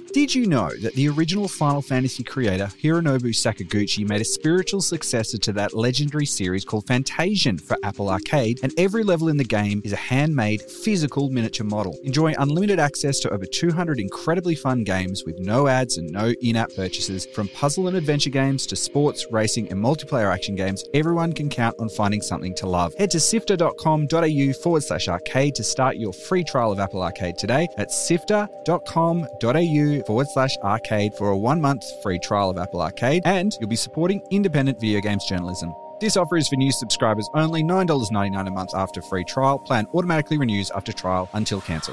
Did you know that the original Final Fantasy creator, Hironobu Sakaguchi, made a spiritual successor to that legendary series called Fantasian for Apple Arcade, and every level in the game is a handmade, physical miniature model. Enjoy unlimited access to over 200 incredibly fun games with no ads and no in-app purchases. From puzzle and adventure games to sports, racing, and multiplayer action games, everyone can count on finding something to love. Head to sifter.com.au/arcade to start your free trial of Apple Arcade today. That's sifter.com.au/arcade for a 1-month free trial of Apple Arcade, and you'll be supporting independent video games journalism. This offer is for new subscribers only, $9.99 a month after free trial. Plan automatically renews after trial until cancelled.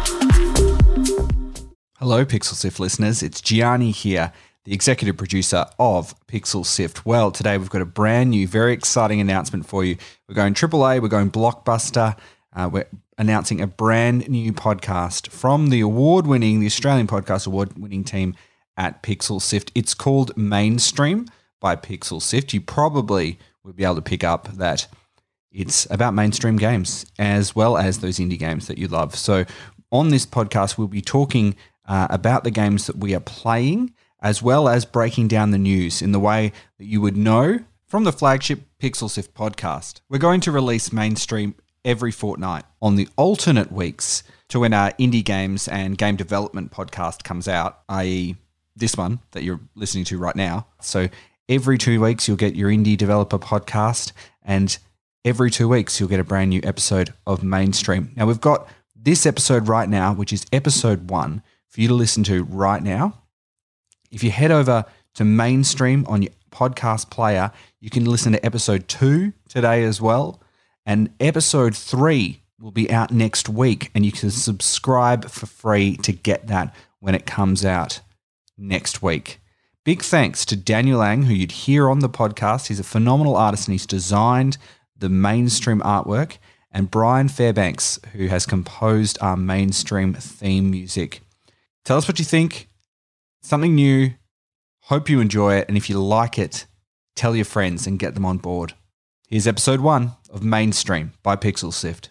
Hello, Pixel Sift listeners. It's Gianni here, the executive producer of Pixel Sift. Well, today we've got a brand new, very exciting announcement for you. We're going AAA, we're going Blockbuster. We're announcing a brand new podcast from the Australian Podcast Award-winning team at Pixel Sift. It's called Mainstream by Pixel Sift. You probably will be able to pick up that it's about mainstream games as well as those indie games that you love. So on this podcast, we'll be talking about the games that we are playing, as well as breaking down the news in the way that you would know from the flagship Pixel Sift podcast. We're going to release Mainstream every fortnight on the alternate weeks to when our indie games and game development podcast comes out, i.e. this one that you're listening to right now. So every 2 weeks you'll get your indie developer podcast, and every 2 weeks you'll get a brand new episode of Mainstream. Now we've got this episode right now, which is episode 1 for you to listen to right now. If you head over to Mainstream on your podcast player, you can listen to episode 2 today as well. And episode 3 will be out next week, and you can subscribe for free to get that when it comes out next week. Big thanks to Daniel Lang, who you'd hear on the podcast. He's a phenomenal artist and he's designed the Mainstream artwork, and Brian Fairbanks, who has composed our Mainstream theme music. Tell us what you think. Something new. Hope you enjoy it. And if you like it, tell your friends and get them on board. Here's episode 1 of Mainstream by Pixel Sift.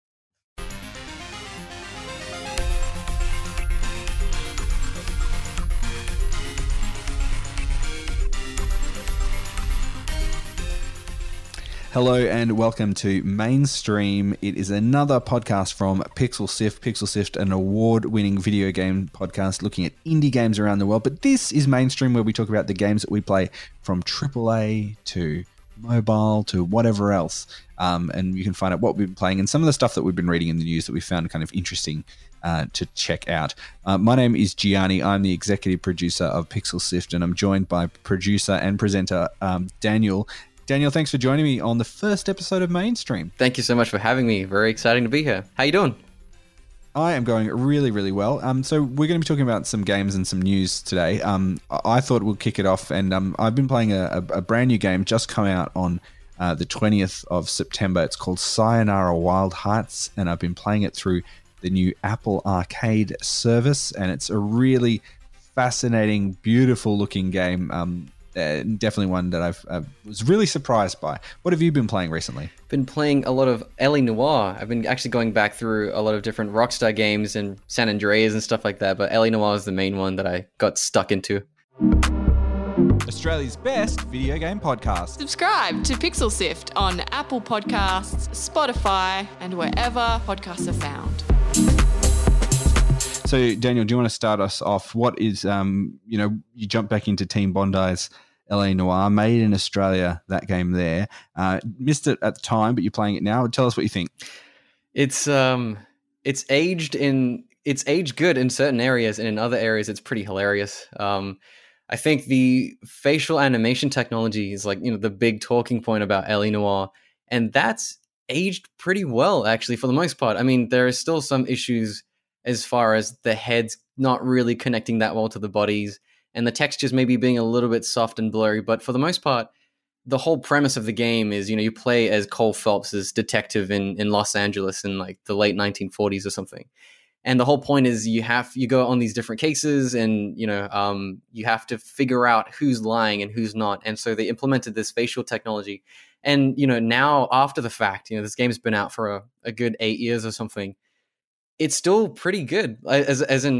Hello and welcome to Mainstream. It is another podcast from Pixel Sift. Pixel Sift, an award-winning video game podcast looking at indie games around the world. But this is Mainstream, where we talk about the games that we play from AAA to mobile to whatever else. And you can find out what we've been playing and some of the stuff that we've been reading in the news that we found kind of interesting to check out. My name is Gianni. I'm the executive producer of Pixel Sift, and I'm joined by producer and presenter Daniel. Daniel, thanks for joining me on the first episode of Mainstream. Thank you so much for having me. Very exciting to be here. How you doing? I am going really, really well. So we're going to be talking about some games and some news today. I thought we'll kick it off, and I've been playing a brand new game just come out on the 20th of September. It's called Sayonara Wild Hearts, and I've been playing it through the new Apple Arcade service, and it's a really fascinating, beautiful-looking game. Definitely one that I was really surprised by. What have you been playing recently? Been playing a lot of L.A. Noire. I've been actually going back through a lot of different Rockstar games and San Andreas and stuff like that, but L.A. Noire is the main one that I got stuck into. Australia's best video game podcast. Subscribe to Pixel Sift on Apple Podcasts, Spotify, and wherever podcasts are found. So, Daniel, do you want to start us off? What is, you jump back into Team Bondi's L.A. Noire, made in Australia, that game there. Missed it at the time, but you're playing it now. Tell us what you think. It's aged good in certain areas, and in other areas it's pretty hilarious. I think the facial animation technology is the big talking point about L.A. Noire, and that's aged pretty well, actually, for the most part. I mean, there are still some issues as far as the heads not really connecting that well to the bodies, and the textures maybe being a little bit soft and blurry. But for the most part, the whole premise of the game is, you play as Cole Phelps as detective in Los Angeles in the late 1940s or something. And the whole point is you go on these different cases, and, you have to figure out who's lying and who's not. And so they implemented this facial technology. And, now after the fact, this game's been out for a good 8 years or something. It's still pretty good, as in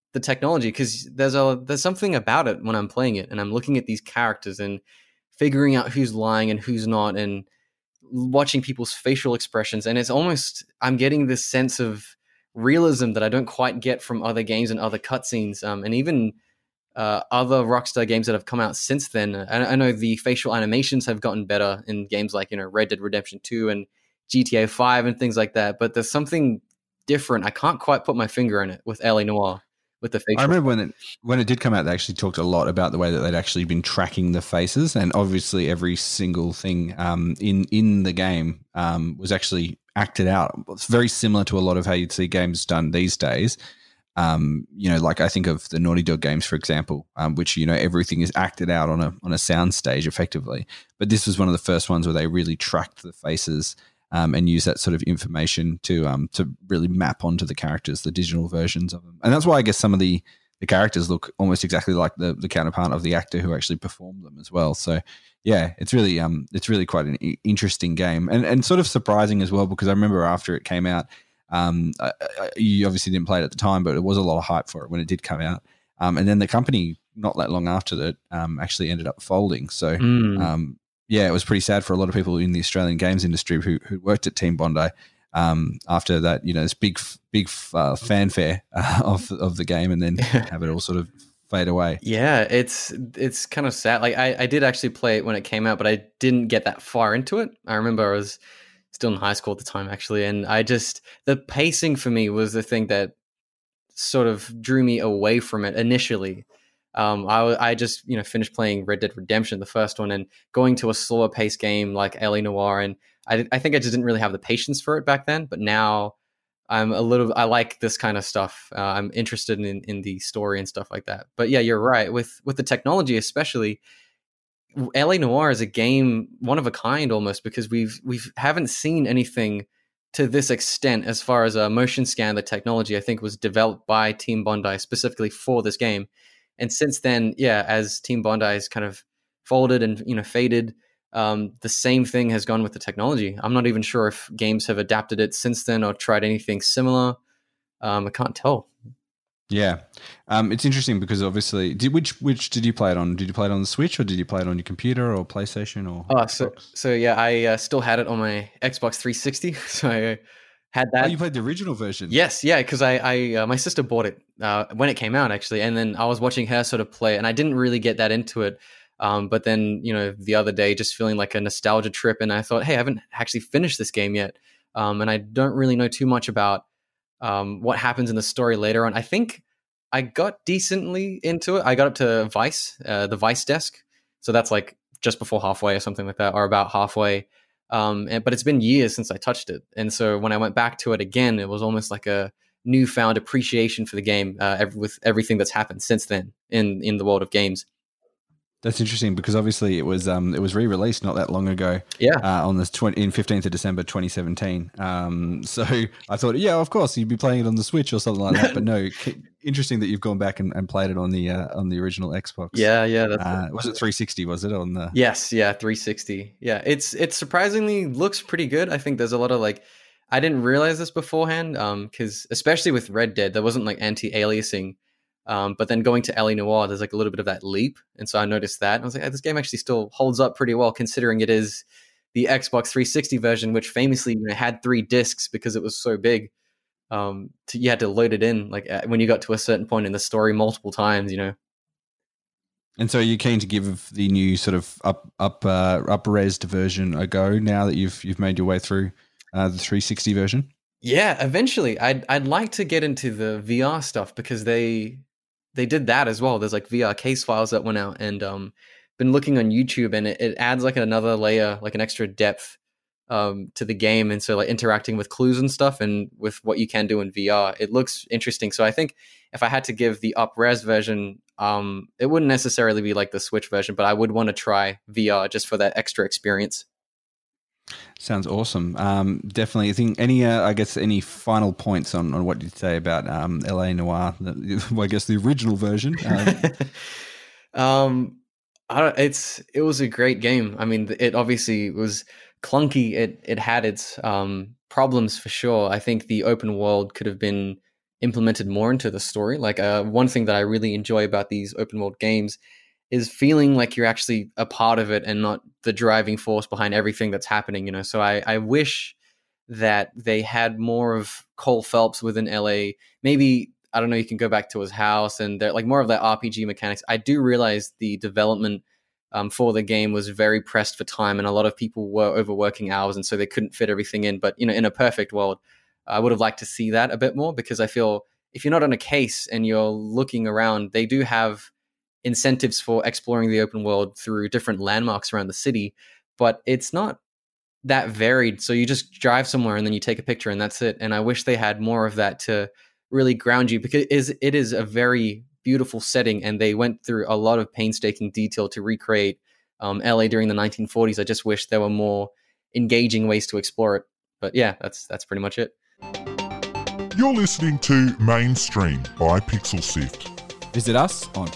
the technology, because there's something about it when I'm playing it and I'm looking at these characters and figuring out who's lying and who's not, and watching people's facial expressions, and it's almost I'm getting this sense of realism that I don't quite get from other games and other cutscenes, and even other Rockstar games that have come out since then. I know the facial animations have gotten better in games like Red Dead Redemption 2 and GTA 5 and things like that, but there's something different. I can't quite put my finger on it with LA Noire. With the facial. I remember when it did come out, they actually talked a lot about the way that they'd actually been tracking the faces, and obviously every single thing in the game was actually acted out. It's very similar to a lot of how you'd see games done these days. Like I think of the Naughty Dog games, for example, which everything is acted out on a sound stage effectively. But this was one of the first ones where they really tracked the faces. And use that sort of information to really map onto the characters, the digital versions of them. And that's why I guess some of the characters look almost exactly like the counterpart of the actor who actually performed them as well. So yeah, it's really quite an interesting game and sort of surprising as well, because I remember after it came out, you obviously didn't play it at the time, but it was a lot of hype for it when it did come out. And then the company, not that long after that, actually ended up folding. So yeah, it was pretty sad for a lot of people in the Australian games industry who worked at Team Bondi after that, this big fanfare of the game, and then have it all sort of fade away. Yeah, it's kind of sad. Like I did actually play it when it came out, but I didn't get that far into it. I remember I was still in high school at the time, actually, and the pacing for me was the thing that sort of drew me away from it initially. I just finished playing Red Dead Redemption, the first one, and going to a slower paced game like LA Noire, and I think I just didn't really have the patience for it back then. But now I like this kind of stuff. I'm interested in the story and stuff like that. But yeah, you're right with the technology, especially. LA Noire is a game one of a kind almost, because we haven't seen anything to this extent as far as a motion scan. The technology I think was developed by Team Bondi specifically for this game. And since then, yeah, as Team Bondi has kind of folded and faded, the same thing has gone with the technology. I'm not even sure if games have adapted it since then or tried anything similar. I can't tell. Yeah, it's interesting because obviously, which did you play it on? Did you play it on the Switch, or did you play it on your computer or PlayStation or? So yeah, I still had it on my Xbox 360. So I had that. Oh, you played the original version? Yes, yeah, because I my sister bought it when it came out, actually, and then I was watching her sort of play, and I didn't really get that into it. But then the other day, just feeling like a nostalgia trip, and I thought, hey, I haven't actually finished this game yet, and I don't really know too much about what happens in the story later on. I think I got decently into it. I got up to Vice, the Vice desk, so that's like just before halfway or something like that, or about halfway. But it's been years since I touched it, and so when I went back to it again, it was almost like a newfound appreciation for the game with everything that's happened since then in the world of games. That's interesting because obviously it was re-released not that long ago. Yeah, on the 15th of December 2017. So I thought, yeah, of course you'd be playing it on the Switch or something like that. But no, interesting that you've gone back and played it on the original Xbox. Yeah. Was it 360? Was it on the? Yes, yeah, 360. Yeah, it surprisingly looks pretty good. I think there's a lot of I didn't realize this beforehand because especially with Red Dead, there wasn't anti-aliasing. But then going to LA Noire, there's a little bit of that leap. And so I noticed that. And I was like, hey, this game actually still holds up pretty well, considering it is the Xbox 360 version, which famously had 3 discs because it was so big. You had to load it in when you got to a certain point in the story multiple times, And so you're keen to give the new sort of up-resed version a go now that you've made your way through the 360 version? Yeah, eventually. I'd like to get into the VR stuff because they did that as well. There's VR case files that went out, and been looking on YouTube, and it adds another layer, an extra depth to the game. And so interacting with clues and stuff and with what you can do in VR, it looks interesting. So I think if I had to give the up-res version, it wouldn't necessarily be like the Switch version, but I would want to try VR just for that extra experience. Sounds awesome. Definitely. I think any final points on what you'd say about LA Noire? I guess the original version. It was a great game. I mean, it obviously was clunky. It had its problems for sure. I think the open world could have been implemented more into the story. Like one thing that I really enjoy about these open world games is feeling like you're actually a part of it and not the driving force behind everything that's happening, you know. So I wish that they had more of Cole Phelps within LA. Maybe, I don't know, you can go back to his house and they're like more of that RPG mechanics. I do realize the development for the game was very pressed for time, and a lot of people were overworking hours, and so they couldn't fit everything in. But, you know, in a perfect world, I would have liked to see that a bit more, because I feel if you're not on a case and you're looking around, they do have incentives for exploring the open world through different landmarks around the city, but it's not that varied. So you just drive somewhere and then you take a picture and that's it. And I wish they had more of that to really ground you, because it is a very beautiful setting, and they went through a lot of painstaking detail to recreate LA during the 1940s. I just wish there were more engaging ways to explore it. But yeah, that's pretty much it. You're listening to Mainstream by Pixel Sift. Visit us on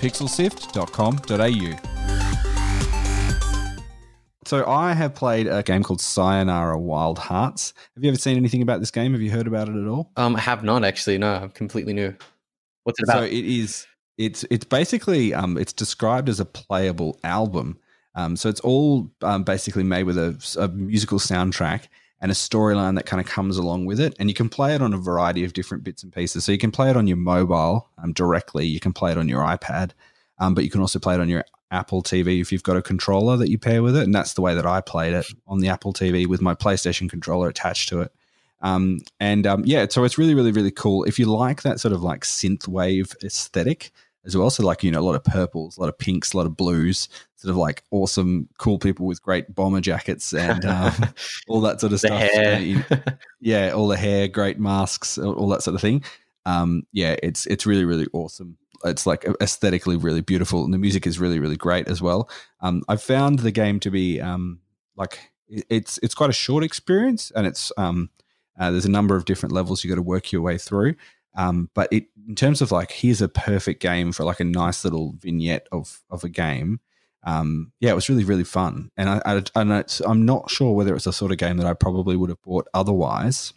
pixelsift.com.au. So I have played a game called Sayonara Wild Hearts. Have you ever seen anything about this game? Have you heard about it at all? I have not, actually. No, I'm completely new. What's it about? So it's basically it's described as a playable album. So it's all basically made with a musical soundtrack and a storyline that kind of comes along with it. And you can play it on a variety of different bits and pieces. So you can play it on your mobile directly. You can play it on your iPad, but you can also play it on your Apple TV if you've got a controller that you pair with it. And that's the way that I played it, on the Apple TV with my PlayStation controller attached to it. So it's really, really, really cool. If you like that sort of like synthwave aesthetic as well, so like, you know, a lot of purples, a lot of pinks, a lot of blues, sort of like awesome, cool people with great bomber jackets and all that sort of stuff. Hair. All the hair, great masks, all that sort of thing. It's really, really awesome. It's like aesthetically really beautiful, and the music is really, really great as well. I've found the game to be it's quite a short experience, and it's there's a number of different levels you got to work your way through. But in terms of like, here's a perfect game for like a nice little vignette of a game. It was really, really fun. And I'm not sure whether it's the sort of game that I probably would have bought otherwise.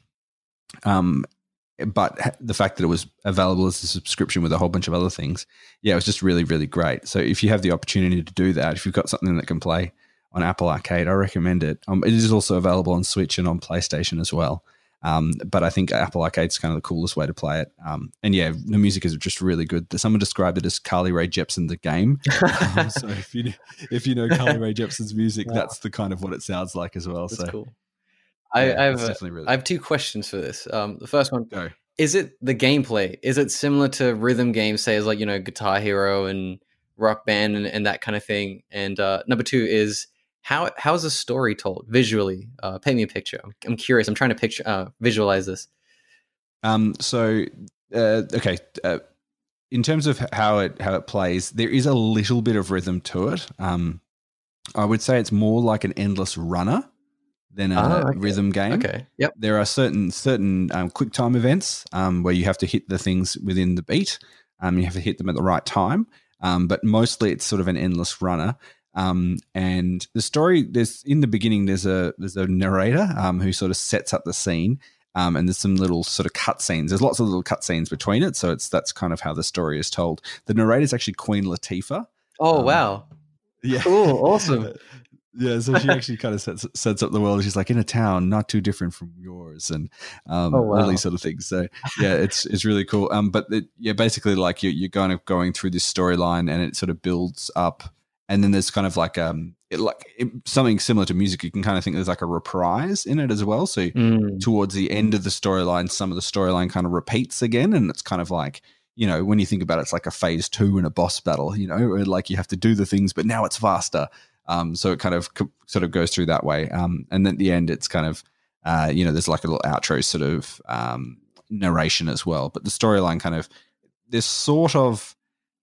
But the fact that it was available as a subscription with a whole bunch of other things, it was just really, really great. So if you have the opportunity to do that, if you've got something that can play on Apple Arcade, I recommend it. It is also available on Switch and on PlayStation as well. But I think Apple Arcade's kind of the coolest way to play it. The music is just really good. Someone described it as Carly Rae Jepsen the game. So if you know Carly Rae Jepsen's music, that's the kind of what it sounds like as well. That's cool. I have two questions for this. The first one, is it the gameplay? Is it similar to rhythm games, say as like, you know, Guitar Hero and Rock Band and that kind of thing? And number two is, how's the story told visually? Paint me a picture. I'm curious. I'm trying to visualize this. In terms of how it plays, there is a little bit of rhythm to it. I would say it's more like an endless runner than a rhythm game. Okay. Yep. There are certain quick time events where you have to hit the things within the beat. You have to hit them at the right time. But mostly it's sort of an endless runner. And the story, in the beginning, there's a narrator who sort of sets up the scene, and there's some little sort of cut scenes. There's lots of little cut scenes between it, so that's kind of how the story is told. The narrator is actually Queen Latifah. Oh wow! Yeah, cool, awesome. Yeah, so she actually kind of sets up the world. She's like, in a town not too different from yours, and all these sort of things. So yeah, it's really cool. Basically, like you're kind of going through this storyline, and it sort of builds up. And then there's kind of like something similar to music. You can kind of think there's like a reprise in it as well. So towards the end of the storyline, some of the storyline kind of repeats again, and it's kind of like, you know, when you think about it, it's like a phase 2 in a boss battle. You know, where like you have to do the things, but now it's faster. So it kind of sort of goes through that way. And then at the end, it's kind of there's like a little outro sort of narration as well. But the storyline kind of there's sort of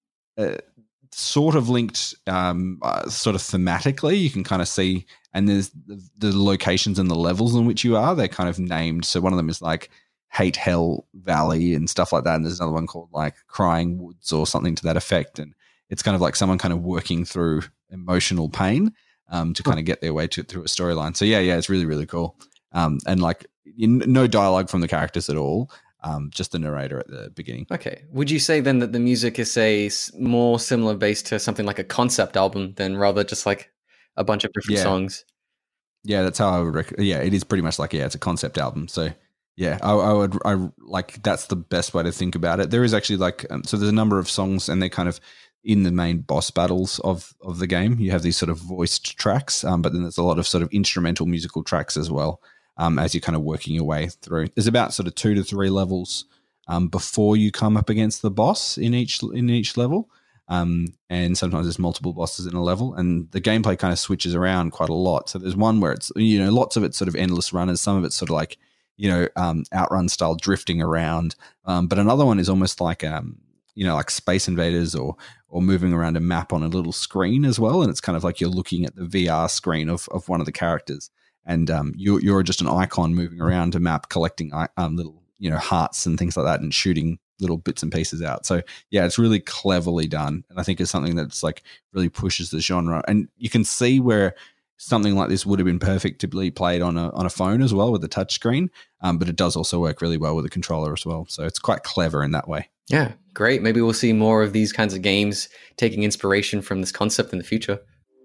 linked sort of thematically. You can kind of see, and there's the locations and the levels in which you are, they're kind of named. So one of them is like Hate Hell Valley and stuff like that, and there's another one called like Crying Woods or something to that effect. And it's kind of like someone kind of working through emotional pain to kind of get their way through a storyline. So yeah, it's really, really cool. And like no dialogue from the characters at all. just the narrator at the beginning. Okay. Would you say then that the music is, say, more similar based to something like a concept album than rather just like a bunch of different songs? Yeah, that's how I would. It is pretty much like it's a concept album. So yeah, I like that's the best way to think about it. There is actually like so there's a number of songs, and they're kind of in the main boss battles of the game. You have these sort of voiced tracks, but then there's a lot of sort of instrumental musical tracks as well. As you're kind of working your way through, there's about sort of 2 to 3 levels before you come up against the boss in each level. And sometimes there's multiple bosses in a level, and the gameplay kind of switches around quite a lot. So there's one where it's, lots of it's sort of endless runners. Some of it's sort of like, outrun style drifting around. But another one is almost like, like Space Invaders or moving around a map on a little screen as well. And it's kind of like you're looking at the VR screen of one of the characters, and you're just an icon moving around a map, collecting little, hearts and things like that, and shooting little bits and pieces out. So yeah, it's really cleverly done, and I think it's something that's like really pushes the genre. And you can see where something like this would have been perfect to be played on a phone as well with a touch screen, but it does also work really well with a controller as well. So it's quite clever in that way. Yeah, great. Maybe we'll see more of these kinds of games taking inspiration from this concept in the future.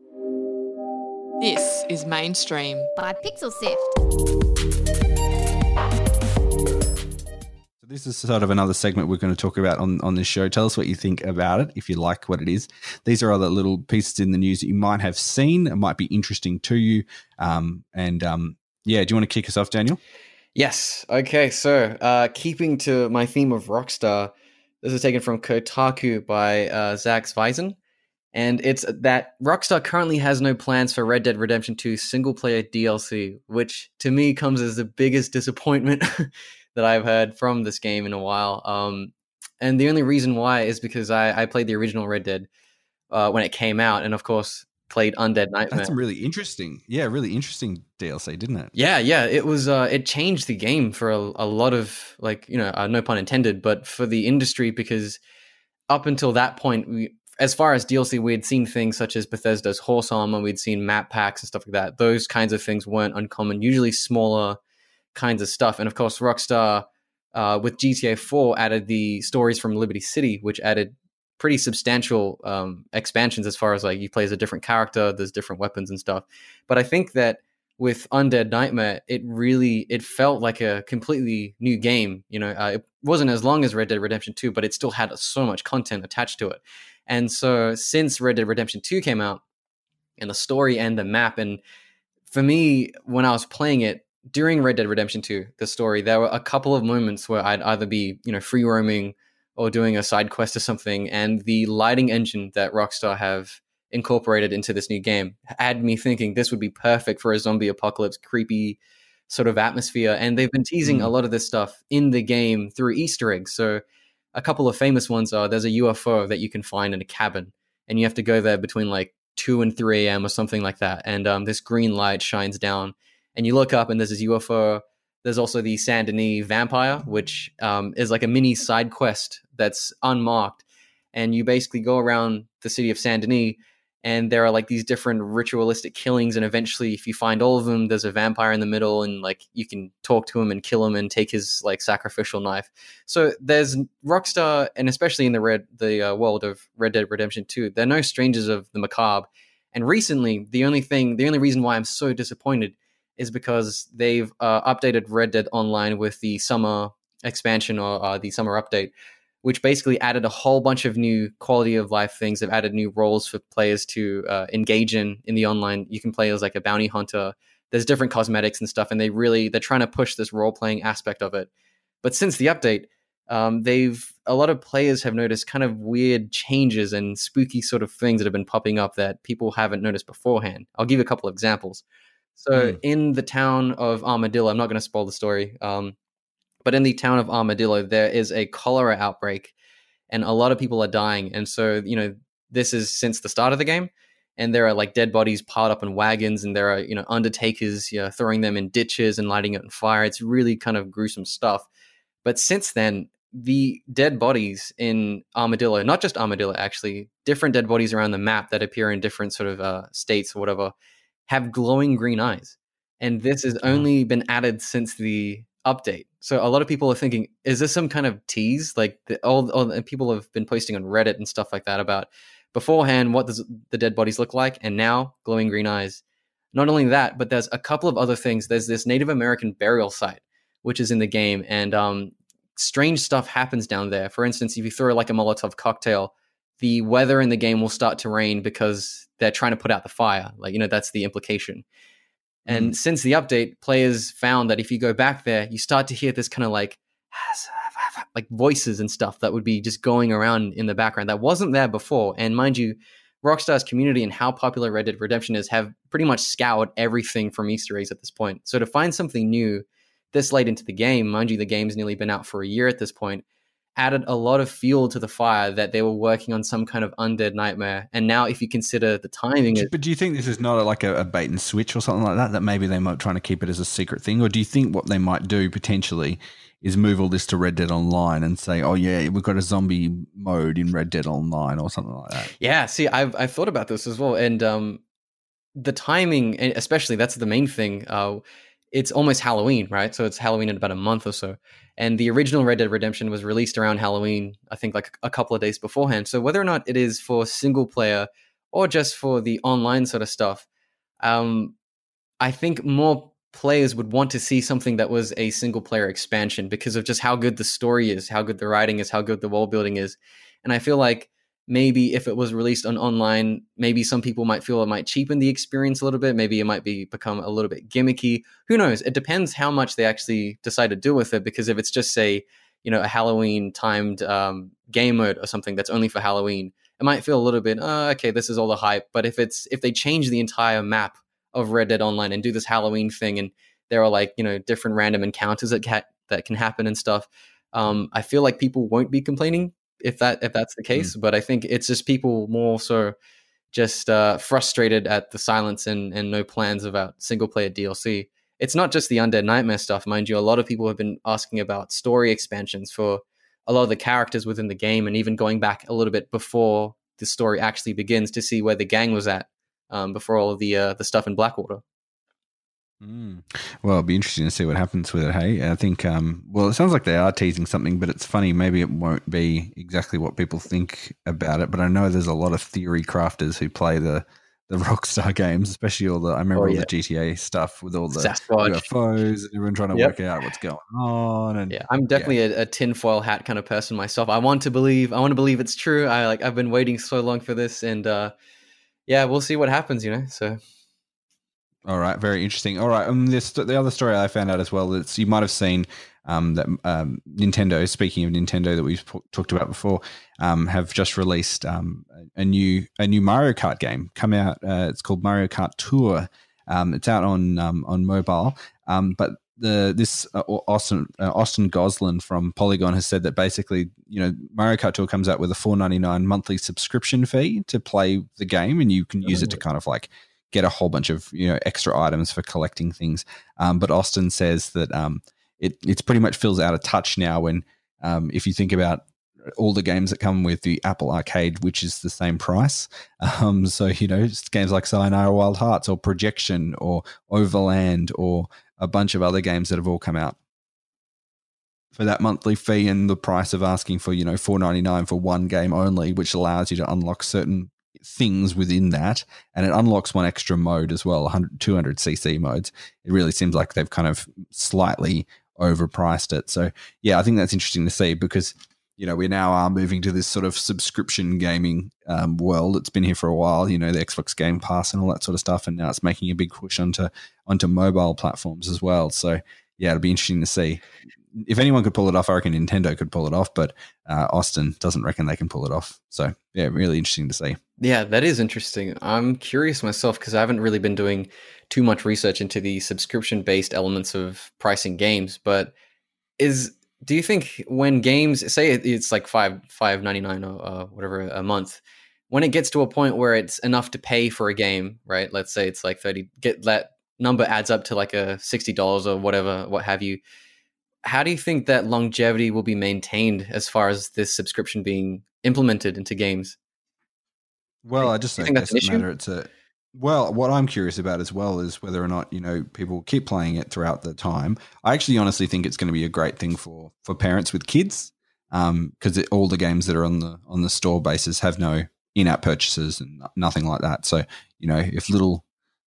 This is Mainstream by Pixel Sift. This is sort of another segment we're going to talk about on this show. Tell us what you think about it, if you like what it is. These are other little pieces in the news that you might have seen. It might be interesting to you. Do you want to kick us off, Daniel? Yes. Okay, so keeping to my theme of Rockstar, this is taken from Kotaku by Zach Zweisen. And it's that Rockstar currently has no plans for Red Dead Redemption 2 single-player DLC, which to me comes as the biggest disappointment that I've heard from this game in a while. And the only reason why is because I played the original Red Dead when it came out, and of course played Undead Nightmare. That's really interesting. Yeah, really interesting DLC, didn't it? Yeah. It was. It changed the game for a lot of, like, no pun intended, but for the industry, because up until that point, as far as DLC, we had seen things such as Bethesda's Horse Armor, we'd seen map packs and stuff like that. Those kinds of things weren't uncommon, usually smaller kinds of stuff. And of course, Rockstar with GTA 4 added the stories from Liberty City, which added pretty substantial expansions as far as like you play as a different character, there's different weapons and stuff. But I think that with Undead Nightmare, it felt like a completely new game. It wasn't as long as Red Dead Redemption 2, but it still had so much content attached to it. And so since Red Dead Redemption 2 came out, and the story and the map, and for me, when I was playing it, during Red Dead Redemption 2, the story, there were a couple of moments where I'd either be, free roaming or doing a side quest or something, and the lighting engine that Rockstar have incorporated into this new game had me thinking this would be perfect for a zombie apocalypse, creepy sort of atmosphere. And they've been teasing a lot of this stuff in the game through Easter eggs. So a couple of famous ones are, there's a UFO that you can find in a cabin, and you have to go there between like 2 and 3 a.m. or something like that. And this green light shines down, and you look up and there's this UFO. There's also the Saint Denis vampire, which is like a mini side quest that's unmarked. And you basically go around the city of Saint Denis, and there are like these different ritualistic killings. And eventually, if you find all of them, there's a vampire in the middle, and like you can talk to him and kill him and take his like sacrificial knife. So there's Rockstar, and especially in the world of Red Dead Redemption 2, they're no strangers of the macabre. And recently, the only reason why I'm so disappointed is because they've updated Red Dead Online with the summer expansion, or the summer update, which basically added a whole bunch of new quality of life things. They've added new roles for players to engage in the online. You can play as like a bounty hunter. There's different cosmetics and stuff, and they're trying to push this role-playing aspect of it. But since the update, a lot of players have noticed kind of weird changes and spooky sort of things that have been popping up that people haven't noticed beforehand. I'll give you a couple of examples. So in the town of Armadillo, I'm not going to spoil the story, but in the town of Armadillo, there is a cholera outbreak, and a lot of people are dying. And so, this is since the start of the game, and there are like dead bodies piled up in wagons, and there are, undertakers, throwing them in ditches and lighting it on fire. It's really kind of gruesome stuff. But since then, the dead bodies in Armadillo, not just Armadillo, actually, different dead bodies around the map that appear in different sort of states or whatever, have glowing green eyes. And this has only been added since the update. So a lot of people are thinking, is this some kind of tease? Like all people have been posting on Reddit and stuff like that about beforehand, what does the dead bodies look like? And now glowing green eyes. Not only that, but there's a couple of other things. There's this Native American burial site, which is in the game. And strange stuff happens down there. For instance, if you throw like a Molotov cocktail, the weather in the game will start to rain because they're trying to put out the fire. Like, that's the implication. And since the update, players found that if you go back there, you start to hear this kind of like voices and stuff that would be just going around in the background that wasn't there before. And mind you, Rockstar's community and how popular Red Dead Redemption is have pretty much scoured everything from Easter eggs at this point. So to find something new this late into the game, mind you, the game's nearly been out for a year at this point, added a lot of fuel to the fire that they were working on some kind of undead nightmare. And now if you consider the timing... But do you think this is not like a bait and switch or something like that maybe they might try to keep it as a secret thing? Or do you think what they might do potentially is move all this to Red Dead Online and say, oh yeah, we've got a zombie mode in Red Dead Online or something like that? Yeah, see, I've thought about this as well. And the timing, especially, that's the main thing. It's almost Halloween, right? So it's Halloween in about a month or so. And the original Red Dead Redemption was released around Halloween, I think like a couple of days beforehand. So whether or not it is for single player or just for the online sort of stuff, I think more players would want to see something that was a single player expansion because of just how good the story is, how good the writing is, how good the world building is. And I feel like maybe if it was released on online, maybe some people might feel it might cheapen the experience a little bit. Maybe it might become a little bit gimmicky. Who knows? It depends how much they actually decide to do with it. Because if it's just say, a Halloween timed game mode or something that's only for Halloween, it might feel a little bit, okay, this is all the hype. But if they change the entire map of Red Dead Online and do this Halloween thing, and there are like, different random encounters that can happen and stuff, I feel like people won't be complaining if that's the case. But I think it's just people more so just frustrated at the silence and no plans about single player DLC. It's not just the Undead Nightmare stuff, mind you. A lot of people have been asking about story expansions for a lot of the characters within the game, and even going back a little bit before the story actually begins to see where the gang was at before all of the stuff in Blackwater. Well, it'll be interesting to see what happens with it, hey? I think, it sounds like they are teasing something, but it's funny. Maybe it won't be exactly what people think about it, but I know there's a lot of theory crafters who play the Rockstar games, especially all the the GTA stuff with all the Sasquatch. UFOs and everyone trying to work out what's going on. And yeah, I'm definitely a tinfoil hat kind of person myself. I want to believe it's true. I've been waiting so long for this, and we'll see what happens, so. All right, very interesting. All right, the other story I found out as well, you might have seen that Nintendo, speaking of Nintendo that we've talked about before, have just released a new Mario Kart game come out. It's called Mario Kart Tour. It's out on mobile, but Austin Goslin from Polygon has said that basically, Mario Kart Tour comes out with a $4.99 monthly subscription fee to play the game, and you can use it to kind of like get a whole bunch of extra items for collecting things. But Austin says that it's pretty much feels out of touch now when if you think about all the games that come with the Apple Arcade, which is the same price. So games like Sayonara Wild Hearts or Projection or Overland or a bunch of other games that have all come out for that monthly fee, and the price of asking for $4.99 for one game only, which allows you to unlock certain things within that, and it unlocks one extra mode as well, 200cc modes. It really seems like they've kind of slightly overpriced it. So yeah, I think that's interesting to see, because we now are moving to this sort of subscription gaming world. It's been here for a while, the Xbox Game Pass and all that sort of stuff, and now it's making a big push onto mobile platforms as well. So yeah, it'll be interesting to see. If anyone could pull it off, I reckon Nintendo could pull it off, but Austin doesn't reckon they can pull it off. So yeah, really interesting to see. Yeah, that is interesting. I'm curious myself because I haven't really been doing too much research into the subscription-based elements of pricing games. But do you think when games, say it's like $5.99 or whatever a month, when it gets to a point where it's enough to pay for a game, right? Let's say it's like 30, get that number adds up to like a $60 or whatever, what have you. How do you think that longevity will be maintained as far as this subscription being implemented into games? Well, I just think that's a matter. Well, what I'm curious about as well is whether or not, people keep playing it throughout the time. I actually honestly think it's going to be a great thing for parents with kids, because all the games that are on the store basis have no in-app purchases and nothing like that. So, if little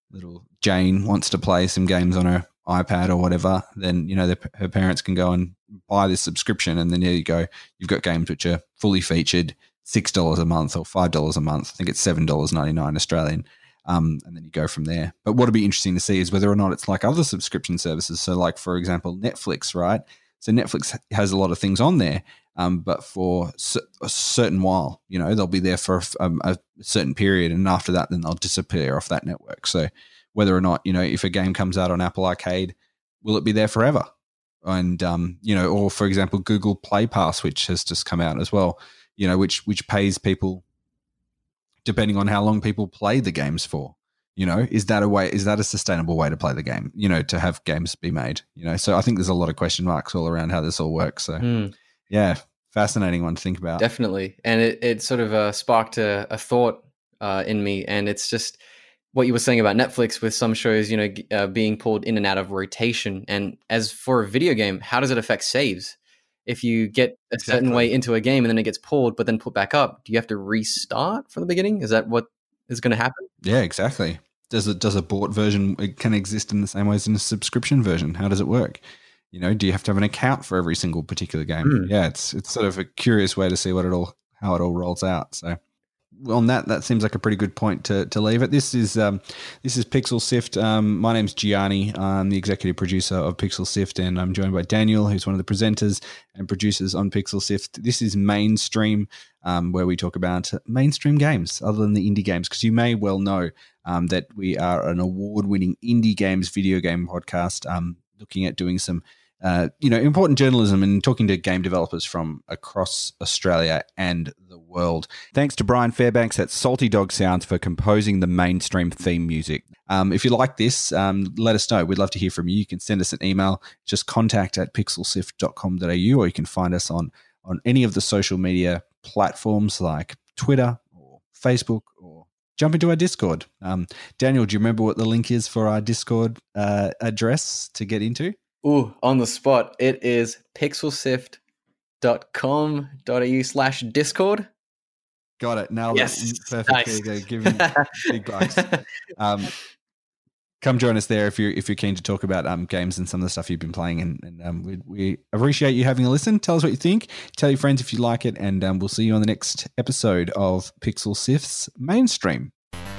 Jane wants to play some games on her iPad or whatever, then, her parents can go and buy this subscription, and then there you go. You've got games which are fully featured, $6 a month or $5 a month. I think it's $7.99 Australian. And then you go from there. But what would be interesting to see is whether or not it's like other subscription services. So like, for example, Netflix, right? So Netflix has a lot of things on there, but for a certain while, they'll be there for a certain period, and after that, then they'll disappear off that network. So whether or not, if a game comes out on Apple Arcade, will it be there forever? And, or for example, Google Play Pass, which has just come out as well, which pays people depending on how long people play the games for. Is that a sustainable way to play the game, to have games be made, so I think there's a lot of question marks all around how this all works. So yeah, fascinating one to think about. Definitely. And it sort of sparked a thought in me, and it's just what you were saying about Netflix with some shows, being pulled in and out of rotation. And as for a video game, how does it affect saves? If you get a certain way into a game and then it gets pulled, but then put back up, do you have to restart from the beginning? Is that what is going to happen? Yeah, exactly. Does a bought version, it can exist in the same way as in a subscription version? How does it work? Do you have to have an account for every single particular game? Yeah, it's sort of a curious way to see how it all rolls out. So on that seems like a pretty good point to leave it. This is Pixel Sift. My name's Gianni. I'm the executive producer of Pixel Sift, and I'm joined by Daniel, who's one of the presenters and producers on Pixel Sift. This is Mainstream, where we talk about mainstream games other than the indie games, because you may well know that we are an award-winning indie games video game podcast, looking at doing some important journalism and talking to game developers from across Australia and the world. Thanks to Brian Fairbanks at Salty Dog Sounds for composing the Mainstream theme music. If you like this, let us know. We'd love to hear from you. You can send us an email, just contact@pixelsift.com.au, or you can find us on any of the social media platforms like Twitter or Facebook, or jump into our Discord. Daniel, do you remember what the link is for our Discord address to get into? Ooh, on the spot. It is pixelsift.com.au/Discord. Got it. Nailed it. Perfect. Nice. There you go. Give him big bucks. Come join us there if you're keen to talk about games and some of the stuff you've been playing. And we appreciate you having a listen. Tell us what you think. Tell your friends if you like it. And we'll see you on the next episode of Pixel Sift's Mainstream.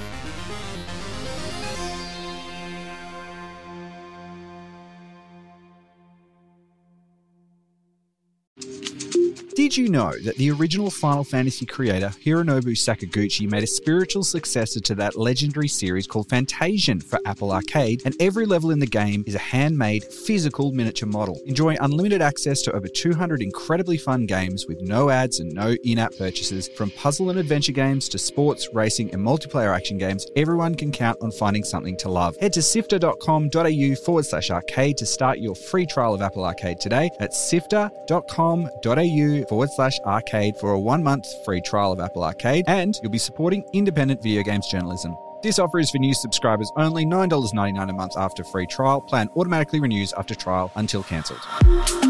Did you know that the original Final Fantasy creator, Hironobu Sakaguchi, made a spiritual successor to that legendary series called Fantasian for Apple Arcade, and every level in the game is a handmade, physical miniature model. Enjoy unlimited access to over 200 incredibly fun games with no ads and no in-app purchases. From puzzle and adventure games to sports, racing, and multiplayer action games, everyone can count on finding something to love. Head to sifter.com.au/arcade to start your free trial of Apple Arcade today. That's sifter.com.au/arcade for a 1-month free trial of Apple Arcade, and you'll be supporting independent video games journalism. This offer is for new subscribers only, $9.99 a month after free trial. Plan automatically renews after trial until cancelled.